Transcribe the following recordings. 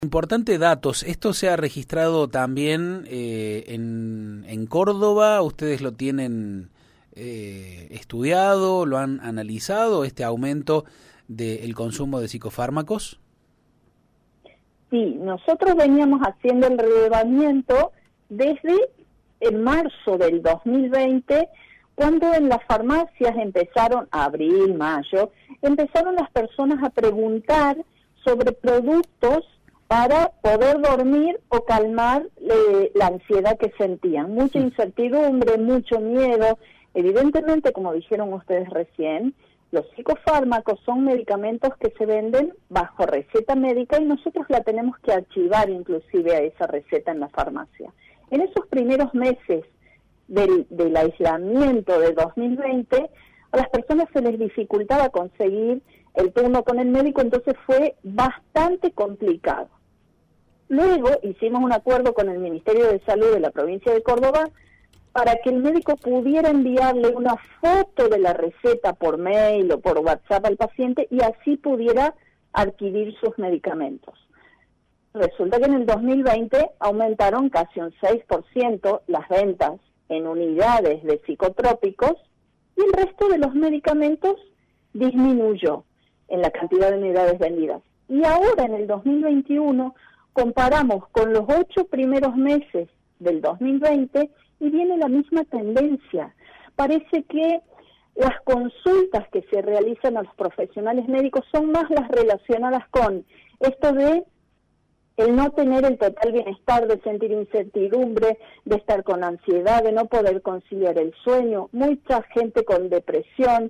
Importante datos. Esto se ha registrado también en Córdoba. ¿Ustedes lo tienen estudiado, lo han analizado, este aumento del consumo de psicofármacos? Sí, nosotros veníamos haciendo el relevamiento desde en marzo del 2020, cuando en las farmacias empezaron, abril, mayo, empezaron las personas a preguntar sobre productos para poder dormir o calmar la ansiedad que sentían. Mucha incertidumbre, mucho miedo. Evidentemente, como dijeron ustedes recién, los psicofármacos son medicamentos que se venden bajo receta médica y nosotros la tenemos que archivar inclusive a esa receta en la farmacia. En esos primeros meses del aislamiento de 2020, a las personas se les dificultaba conseguir el turno con el médico, entonces fue bastante complicado. Luego hicimos un acuerdo con el Ministerio de Salud de la provincia de Córdoba para que el médico pudiera enviarle una foto de la receta por mail o por WhatsApp al paciente y así pudiera adquirir sus medicamentos. Resulta que en el 2020 aumentaron casi un 6% las ventas en unidades de psicotrópicos y el resto de los medicamentos disminuyó en la cantidad de unidades vendidas. Y ahora en el 2021 comparamos con los 8 primeros meses del 2020 y viene la misma tendencia. Parece que las consultas que se realizan a los profesionales médicos son más las relacionadas con esto de el no tener el total bienestar, de sentir incertidumbre, de estar con ansiedad, de no poder conciliar el sueño, mucha gente con depresión,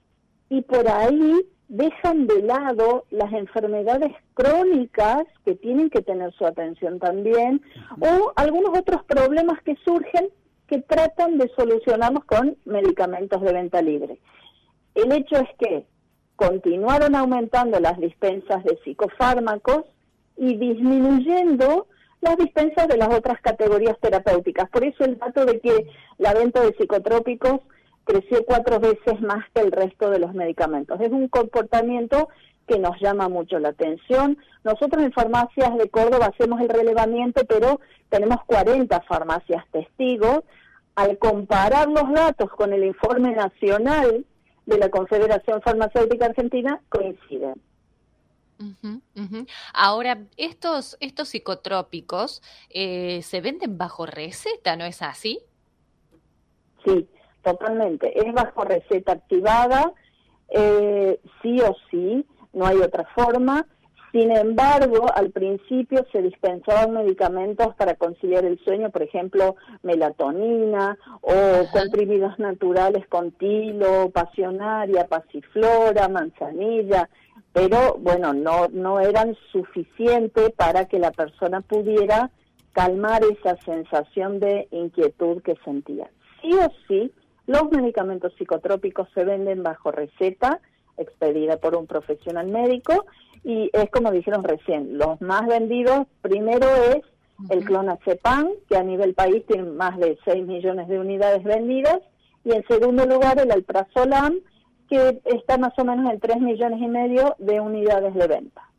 y por ahí dejan de lado las enfermedades crónicas que tienen que tener su atención también, o algunos otros problemas que surgen que tratan de solucionarlos con medicamentos de venta libre. El hecho es que continuaron aumentando las dispensas de psicofármacos y disminuyendo las dispensas de las otras categorías terapéuticas. Por eso el dato de que la venta de psicotrópicos creció 4 veces más que el resto de los medicamentos. Es un comportamiento que nos llama mucho la atención. Nosotros en Farmacias de Córdoba hacemos el relevamiento, pero tenemos 40 farmacias testigos. Al comparar los datos con el informe nacional de la Confederación Farmacéutica Argentina, coinciden. Ahora, estos psicotrópicos se venden bajo receta, ¿no es así? Sí, totalmente. Es bajo receta activada, sí o sí, no hay otra forma. Sin embargo, al principio se dispensaban medicamentos para conciliar el sueño, por ejemplo, melatonina o comprimidos naturales con tilo, pasionaria, pasiflora, manzanilla, pero bueno, no eran suficientes para que la persona pudiera calmar esa sensación de inquietud que sentía. Sí o sí, los medicamentos psicotrópicos se venden bajo receta expedida por un profesional médico y es como dijeron recién, los más vendidos primero es el clonazepam, que a nivel país tiene más de 6 millones de unidades vendidas, y en segundo lugar el alprazolam, que está más o menos en 3,5 millones de unidades de venta.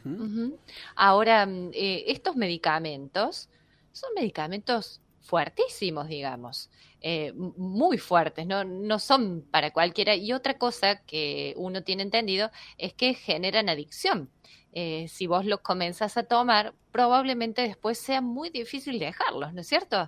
Ahora, estos medicamentos son medicamentos fuertísimos, digamos, muy fuertes, no son para cualquiera. Y otra cosa que uno tiene entendido es que generan adicción. Si vos los comenzás a tomar, probablemente después sea muy difícil dejarlos, ¿no es cierto?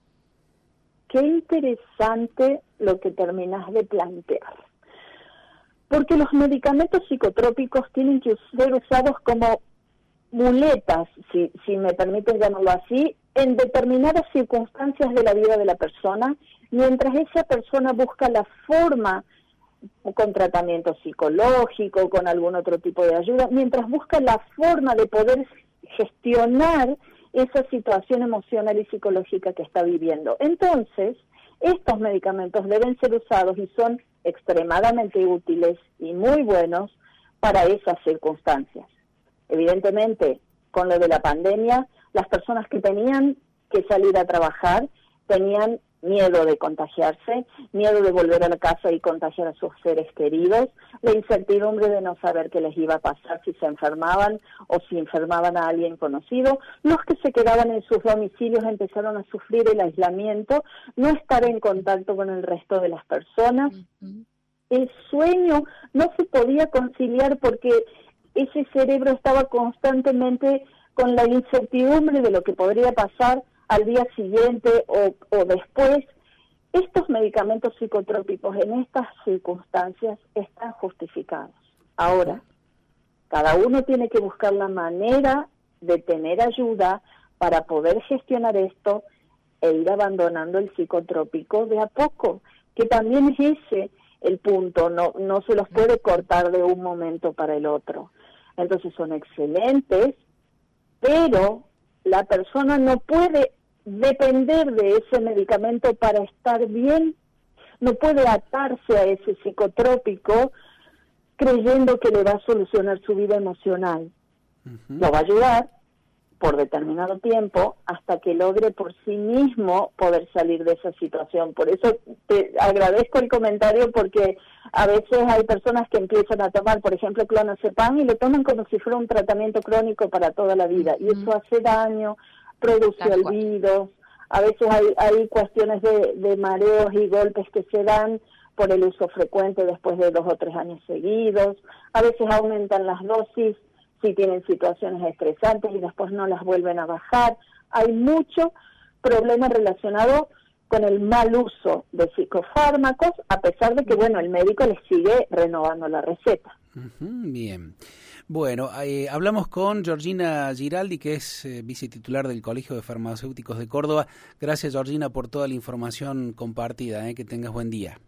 Qué interesante lo que terminás de plantear. Porque los medicamentos psicotrópicos tienen que ser usados como muletas, si me permiten llamarlo así, en determinadas circunstancias de la vida de la persona, mientras esa persona busca la forma, con tratamiento psicológico, con algún otro tipo de ayuda, mientras busca la forma de poder gestionar esa situación emocional y psicológica que está viviendo. Entonces, estos medicamentos deben ser usados y son extremadamente útiles y muy buenos para esas circunstancias. Evidentemente, con lo de la pandemia, las personas que tenían que salir a trabajar tenían miedo de contagiarse, miedo de volver a la casa y contagiar a sus seres queridos, la incertidumbre de no saber qué les iba a pasar si se enfermaban o si enfermaban a alguien conocido. Los que se quedaban en sus domicilios empezaron a sufrir el aislamiento, no estar en contacto con el resto de las personas. El sueño no se podía conciliar porque ese cerebro estaba constantemente con la incertidumbre de lo que podría pasar al día siguiente o después. Estos medicamentos psicotrópicos en estas circunstancias están justificados. Ahora, cada uno tiene que buscar la manera de tener ayuda para poder gestionar esto e ir abandonando el psicotrópico de a poco, que también es ese el punto, no se los puede cortar de un momento para el otro. Entonces son excelentes, pero la persona no puede depender de ese medicamento para estar bien, no puede atarse a ese psicotrópico creyendo que le va a solucionar su vida emocional. Lo va a ayudar por determinado tiempo hasta que logre por sí mismo poder salir de esa situación. Por eso te agradezco el comentario, porque a veces hay personas que empiezan a tomar, por ejemplo, clonazepam y lo toman como si fuera un tratamiento crónico para toda la vida, y eso hace daño, produce olvidos. A veces hay cuestiones de mareos y golpes que se dan por el uso frecuente después de 2 o 3 años seguidos. A veces aumentan las dosis si tienen situaciones estresantes y después no las vuelven a bajar. Hay mucho problema relacionado con el mal uso de psicofármacos, a pesar de que, bueno, el médico les sigue renovando la receta. Bien. Bueno, hablamos con Georgina Giraldi, que es vicetitular del Colegio de Farmacéuticos de Córdoba. Gracias, Georgina, por toda la información compartida. Que tengas buen día.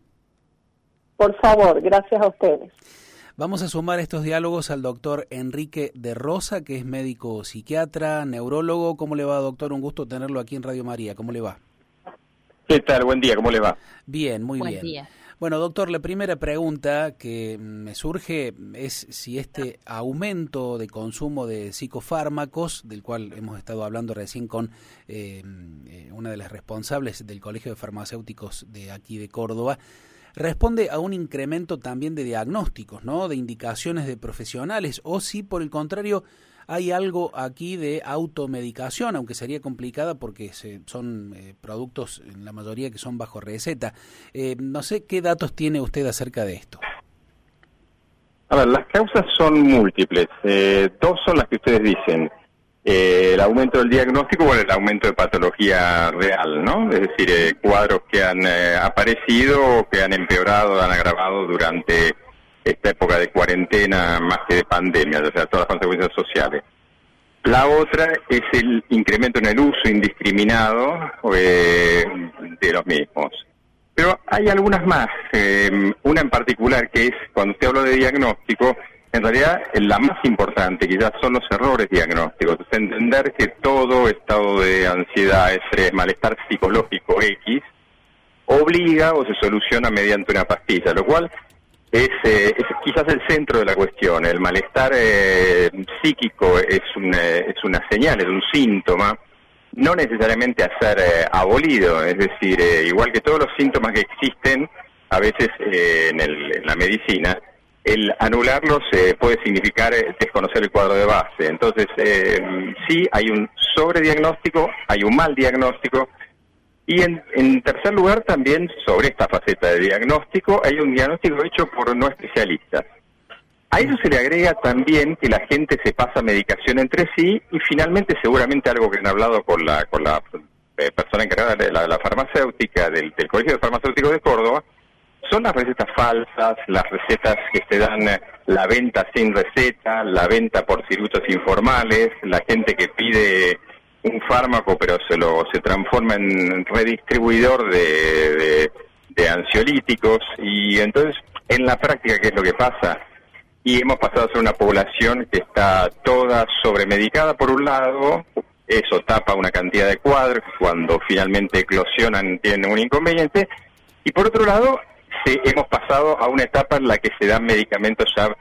Por favor, gracias a ustedes. Vamos a sumar estos diálogos al doctor Enrique de Rosa, que es médico psiquiatra, neurólogo. ¿Cómo le va, doctor? Un gusto tenerlo aquí en Radio María. ¿Cómo le va? ¿Qué tal? Buen día, ¿cómo le va? Bien, muy bien. Buen día. Bueno, doctor, la primera pregunta que me surge es si este aumento de consumo de psicofármacos, del cual hemos estado hablando recién con una de las responsables del Colegio de Farmacéuticos de aquí de Córdoba, responde a un incremento también de diagnósticos, ¿no?, de indicaciones de profesionales, o si por el contrario hay algo aquí de automedicación, aunque sería complicada porque son productos en la mayoría que son bajo receta. No sé qué datos tiene usted acerca de esto. A ver, las causas son múltiples. 2 son las que ustedes dicen. El aumento del diagnóstico o el aumento de patología real, ¿no? Es decir, cuadros que han aparecido o que han empeorado, han agravado durante esta época de cuarentena más que de pandemia, o sea, todas las consecuencias sociales. La otra es el incremento en el uso indiscriminado de los mismos. Pero hay algunas más, una en particular que es, cuando usted habla de diagnóstico, en realidad la más importante quizás son los errores diagnósticos. Es entender que todo estado de ansiedad, estrés, malestar psicológico X obliga o se soluciona mediante una pastilla, lo cual es quizás el centro de la cuestión. El malestar psíquico es una señal, es un síntoma, no necesariamente a ser abolido. Es decir, igual que todos los síntomas que existen, a veces en la medicina, el anularlos puede significar desconocer el cuadro de base. Entonces, sí hay un sobrediagnóstico, hay un mal diagnóstico. Y en tercer lugar, también sobre esta faceta de diagnóstico, hay un diagnóstico hecho por no especialistas. A eso se le agrega también que la gente se pasa medicación entre sí, y finalmente seguramente algo que han hablado con la persona encargada de la farmacéutica del Colegio de Farmacéuticos de Córdoba, son las recetas falsas, las recetas que se dan, la venta sin receta, la venta por circuitos informales, la gente que pide un fármaco pero se transforma en redistribuidor de ansiolíticos. Y entonces, en la práctica, ¿qué es lo que pasa? Y hemos pasado a ser una población que está toda sobremedicada por un lado, eso tapa una cantidad de cuadros, cuando finalmente eclosionan tienen un inconveniente, y por otro lado hemos pasado a una etapa en la que se dan medicamentos ya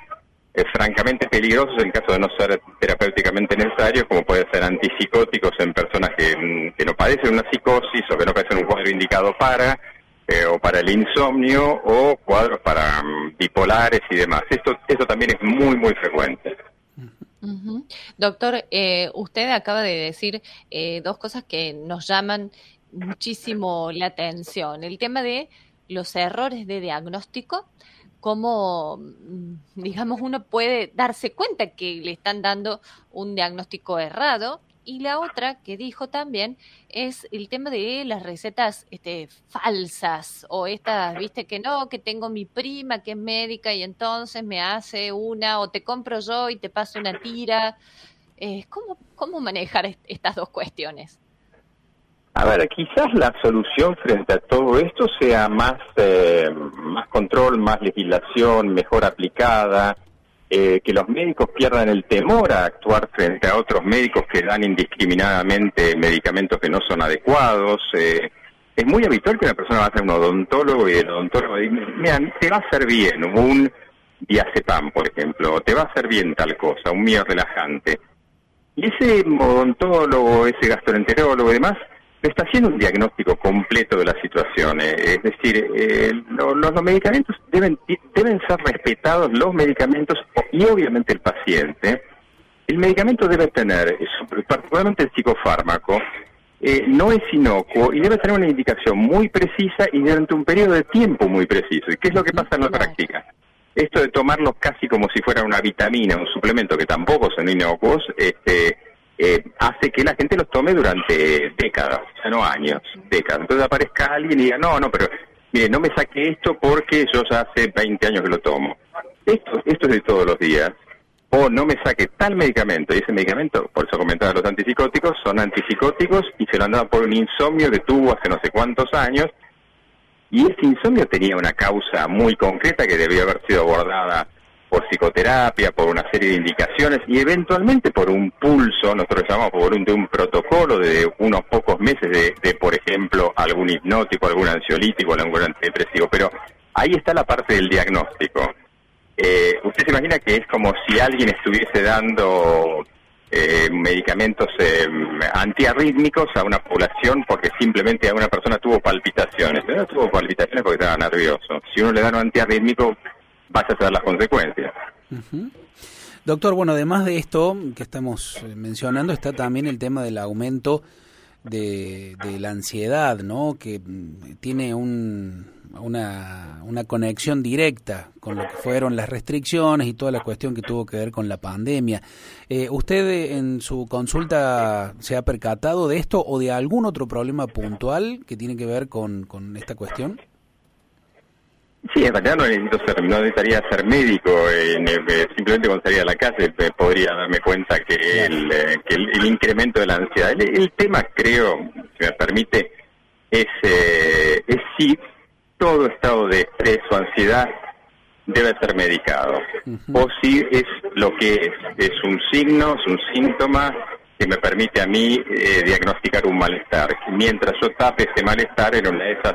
francamente peligrosos en caso de no ser terapéuticamente necesarios, como puede ser antipsicóticos en personas que no padecen una psicosis o que no padecen un cuadro indicado o para el insomnio, o cuadros para bipolares y demás. Esto también es muy, muy frecuente. Uh-huh. Doctor, usted acaba de decir dos cosas que nos llaman muchísimo la atención. El tema de los errores de diagnóstico, cómo, digamos, uno puede darse cuenta que le están dando un diagnóstico errado. Y la otra que dijo también es el tema de las recetas falsas, o estas, viste, que no, que tengo mi prima que es médica y entonces me hace una, o te compro yo y te paso una tira. ¿Cómo manejar estas dos cuestiones? A ver, quizás la solución frente a todo esto sea más control, más legislación, mejor aplicada, que los médicos pierdan el temor a actuar frente a otros médicos que dan indiscriminadamente medicamentos que no son adecuados. Es muy habitual que una persona va a ser un odontólogo y el odontólogo dice, mira, te va a hacer bien un diazepam, por ejemplo, o te va a hacer bien tal cosa, un mío relajante. Y ese odontólogo, ese gastroenterólogo y demás, está haciendo un diagnóstico completo de la situación. Es decir, los medicamentos deben ser respetados, los medicamentos y obviamente el paciente. El medicamento debe tener, particularmente el psicofármaco, no es inocuo y debe tener una indicación muy precisa y durante un periodo de tiempo muy preciso. ¿Y qué es lo que pasa en la práctica? Esto de tomarlo casi como si fuera una vitamina, un suplemento, que tampoco son inocuos, hace que la gente los tome durante décadas, ya no años, décadas. Entonces aparezca alguien y diga, no, pero mire, no me saque esto porque yo ya hace 20 años que lo tomo. Esto es de todos los días. O no me saque tal medicamento, y ese medicamento, por eso comentaba los antipsicóticos, son antipsicóticos y se lo han dado por un insomnio que tuvo hace no sé cuántos años, y ese insomnio tenía una causa muy concreta que debió haber sido abordada por psicoterapia, por una serie de indicaciones y eventualmente por un pulso, nosotros llamamos por un protocolo de unos pocos meses de, por ejemplo, algún hipnótico, algún ansiolítico, algún antidepresivo. Pero ahí está la parte del diagnóstico. Usted se imagina que es como si alguien estuviese dando medicamentos antiarrítmicos a una población porque simplemente a una persona tuvo palpitaciones. No tuvo palpitaciones porque estaba nervioso. Si uno le da un antiarrítmico, vas a saber las consecuencias. Uh-huh. Doctor, bueno, además de esto que estamos mencionando, está también el tema del aumento de la ansiedad, ¿no? Que tiene una conexión directa con lo que fueron las restricciones y toda la cuestión que tuvo que ver con la pandemia. ¿Usted en su consulta se ha percatado de esto o de algún otro problema puntual que tiene que ver con esta cuestión? Sí, en realidad no necesitaría ser médico, simplemente cuando salía a la calle podría darme cuenta que el incremento de la ansiedad. El tema, creo, si me permite, es si todo estado de estrés o ansiedad debe ser medicado, o si es lo que es un signo, es un síntoma que me permite a mí diagnosticar un malestar. Mientras yo tape ese malestar, en una de esas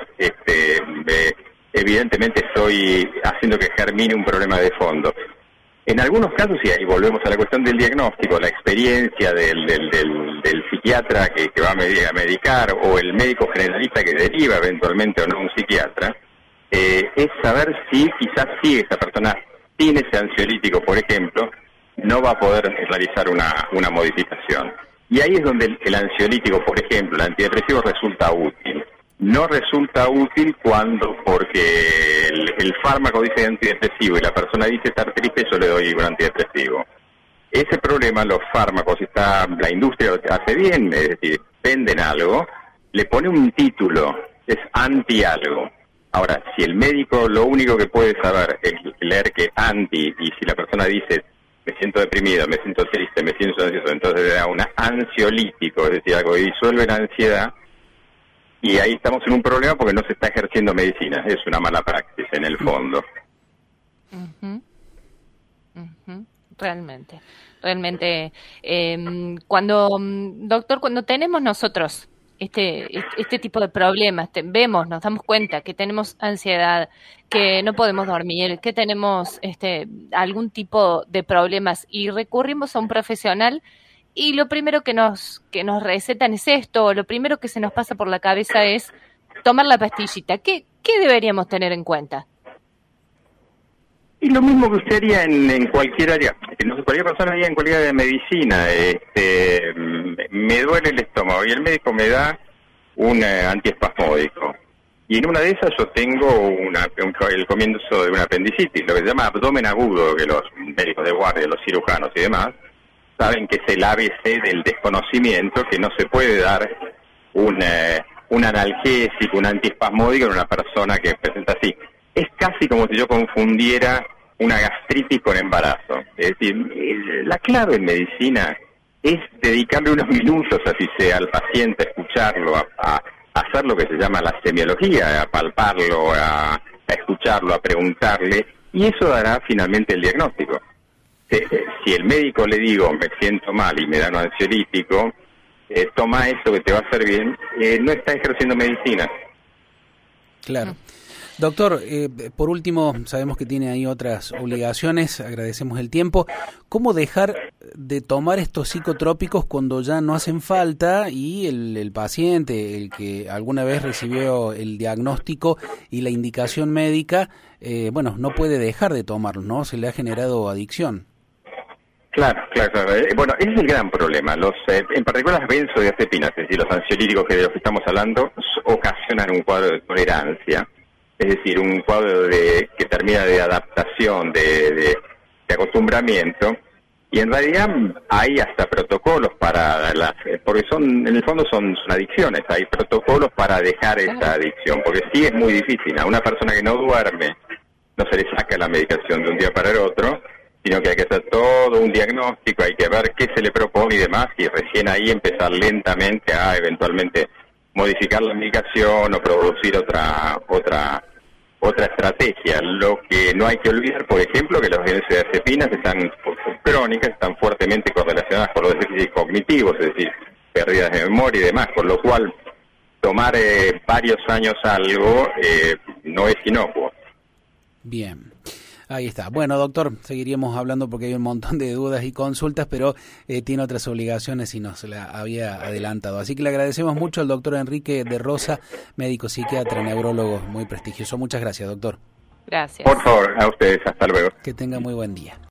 evidentemente estoy haciendo que germine un problema de fondo. En algunos casos, y ahí volvemos a la cuestión del diagnóstico, la experiencia del psiquiatra que va a medicar o el médico generalista que deriva eventualmente o no un psiquiatra, es saber si quizás si esa persona tiene ese ansiolítico, por ejemplo, no va a poder realizar una modificación. Y ahí es donde el ansiolítico, por ejemplo, el antidepresivo resulta útil. No resulta útil porque el fármaco dice antidepresivo y la persona dice estar triste, yo le doy un antidepresivo. Ese problema, los fármacos, la industria lo hace bien, es decir, venden algo, le pone un título, es anti algo. Ahora, si el médico lo único que puede saber es leer que anti, y si la persona dice me siento deprimido, me siento triste, me siento ansioso, entonces le da un ansiolítico, es decir, algo que disuelve la ansiedad, y ahí estamos en un problema porque no se está ejerciendo medicina. Es una mala praxis en el fondo. Uh-huh. Uh-huh. Realmente. Cuando, doctor, cuando tenemos nosotros este tipo de problemas. Vemos, nos damos cuenta que tenemos ansiedad, que no podemos dormir, que tenemos algún tipo de problemas y recurrimos a un profesional y lo primero que nos recetan es esto, lo primero que se nos pasa por la cabeza es tomar la pastillita. ¿Qué deberíamos tener en cuenta? Y lo mismo que usted haría en cualquier área, cualquier persona haría en cualquier área de medicina. Me duele el estómago y el médico me da un antiespasmódico. Y en una de esas yo tengo el comienzo de una apendicitis, lo que se llama abdomen agudo, que los médicos de guardia, los cirujanos y demás, saben que es el ABC del desconocimiento, que no se puede dar un analgésico, un antiespasmódico en una persona que presenta así. Es casi como si yo confundiera una gastritis con embarazo. Es decir, la clave en medicina es dedicarle unos minutos, así sea, al paciente, a escucharlo, a hacer lo que se llama la semiología, a palparlo, a escucharlo, a preguntarle, y eso dará finalmente el diagnóstico. Si el médico le digo, me siento mal y me da un ansiolítico, toma esto que te va a hacer bien, no está ejerciendo medicina. Claro. Doctor, por último, sabemos que tiene ahí otras obligaciones, agradecemos el tiempo. ¿Cómo dejar de tomar estos psicotrópicos cuando ya no hacen falta y el paciente, el que alguna vez recibió el diagnóstico y la indicación médica, no puede dejar de tomarlo, ¿no? Se le ha generado adicción. Claro. Bueno, ese es el gran problema. En particular las benzodiazepinas, es decir, los ansiolíticos de los que estamos hablando, ocasionan un cuadro de tolerancia. Es decir, un cuadro que termina de adaptación, de acostumbramiento, y en realidad hay hasta protocolos para porque en el fondo son adicciones, hay protocolos para dejar esa adicción, porque sí es muy difícil. A una persona que no duerme no se le saca la medicación de un día para el otro, sino que hay que hacer todo un diagnóstico, hay que ver qué se le propone y demás, y recién ahí empezar lentamente a eventualmente modificar la medicación o producir otra estrategia. Lo que no hay que olvidar, por ejemplo, que las benzodiazepinas están crónicas, están fuertemente correlacionadas con los déficits cognitivos, es decir, pérdidas de memoria y demás, con lo cual tomar varios años algo no es inocuo. Bien. Ahí está. Bueno, doctor, seguiríamos hablando porque hay un montón de dudas y consultas, pero tiene otras obligaciones y nos la había adelantado. Así que le agradecemos mucho al doctor Enrique de Rosa, médico psiquiatra, neurólogo muy prestigioso. Muchas gracias, doctor. Gracias. Por favor, a ustedes. Hasta luego. Que tenga muy buen día.